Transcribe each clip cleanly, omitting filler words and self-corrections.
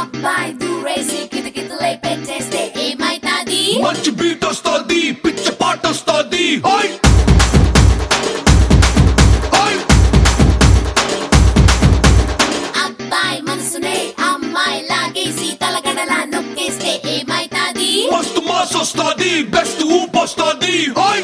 అబ్బాయి దూరేసి కితకితలై పెట్టేస్తే ఏమైతాది? మంచి బీట్ వస్తుంది, పిచ్చ పాట వస్తుంది. అబ్బాయి మనసునే అమ్మాయి లాగేసి తలగడలా నొక్కేస్తే ఏమైతాది? మస్తు మాస్ వస్తుంది, బెస్ట్ ఊపు వస్తుంది.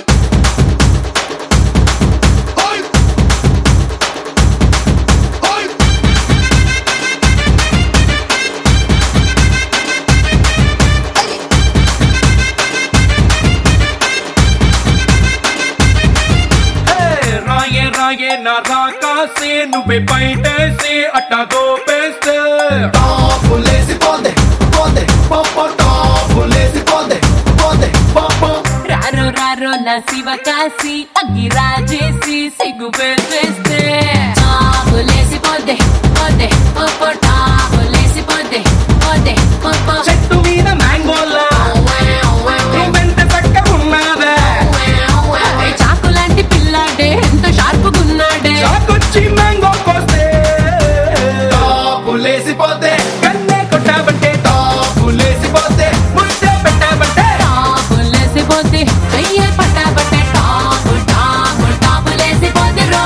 రాయే నా రాకాసే నువ్వే బయటేసి అట్టా దోపేస్తే టాపులేసి పోందే పోందే పాప, టాపులేసి పోందే పోందే పాప. రారో రారో నా శివకాశి అగ్గి రాజేసి సిగ్గు వేసేస్తే టాపులేసి పోందే పోందే పాప, టాపులేసి పోందే పోందే పాప. చెట్టు మీద మ్యాంగోలా నువ్వెంత చక్క ఉన్నావే, చాకు లాంటి పిల్లాడే ఎంత షార్పుగున్నాడే. చాకొచ్చి మ్యాంగో కోస్తే టాపులేసి పోతే, కన్నే కొట్టాబంటే టాపులేసి పోతే, ముద్దే పెట్టాబంటే టాపులేసి పోతే, చెయ్యే పట్టాబట్టే టాపు టాపు టాపులేసి పోతే రో.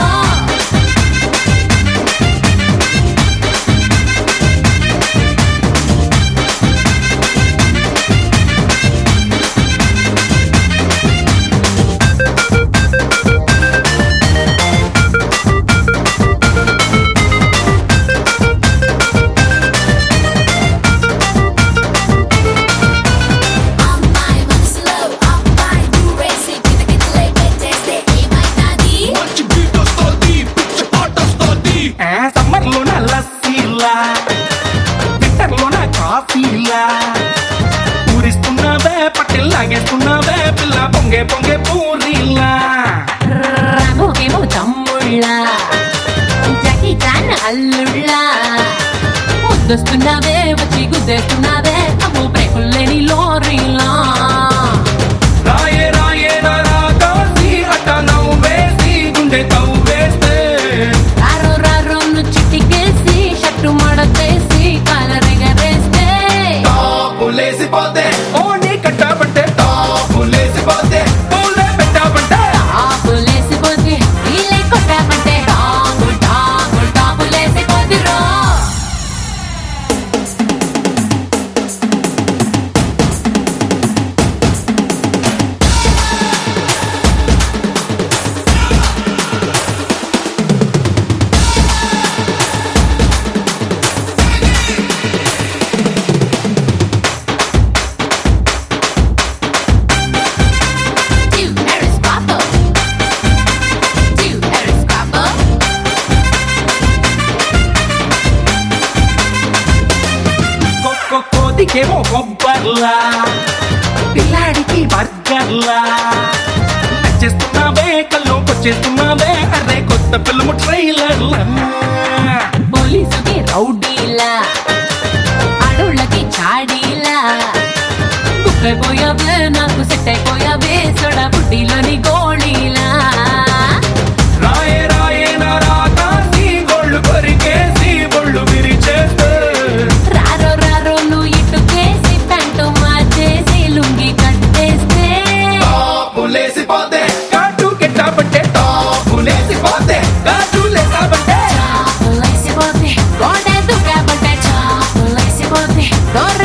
అమ్మాయి మనసులో అబ్బాయి దూరేసి కితకితలై పెట్టేస్తే ఏమైతాది? మంచి బీట్ వస్తుంది, పిచ్చ పాట వస్తుంది. సమ్మర్ లోన లస్సీలా, వింటర్ లోన కాఫీలా, ఊరిస్తున్నావే పట్టెల్ లాగేస్తున్నావే పిల్ల, పొంగే పొంగే పూరీలా. రామోకేమో తమ్ముళ్ళ, జాకీ చాన్ అల్లుళ్ళ, ముద్దొస్తున్నావే వచ్చి గుద్దేస్తున్నావే అమ్మో బ్రేకుల్లేని లోరీలా. రాయే రాయే నా రాకాసి అట్ట నవ్వేసి గుండె తవ్వేస్తే రారో రారో చిటికేసి షట్టు మడతేసి కాలరెగరేస్తే టాపులేసి పోతే, ఓని కట్టాబంటే టాపులేసి పోతే, పూలే పెట్టాబంటే టాపులేసి పోతే, వీళ్ళే కొట్టామంటే టాపు టాపు టాపులేసి పోతిరో. Do Harris Papa. Do Harris Papa. కోతికేమో కొబ్బర్లా, పిల్లాడికి బర్గర్లా, నచ్చేస్తున్నావే కల్లోకొచ్చేస్తున్నావే అరే కొత్త ఫిల్మ్ ట్రైలర్లా. పోలీసుకి రౌడీలా, ఆడోళ్ళకి చాడీలా, బుక్ అయిపోయావే నాకు సెట్ అయిపోయావే సొడా బుడ్డిలోని గోళీలా. రాయే రాయే నా రాకాసి గోళ్ళు కొరికేసి బొళ్ళు విరిచేస్తే రారో రారో నువ్వు ఇటుకేసి ప్యాంటు మార్చేసి లుంగి కట్టేస్తే టాపులేసి పోతే, కాటు కెట్టాబంటే టాపులేసి పోతే, కాటులేసాబంటే చాపులేసిపోతే, గోడ దుకాబంటే చాపులేసిపోతే, గోర్ర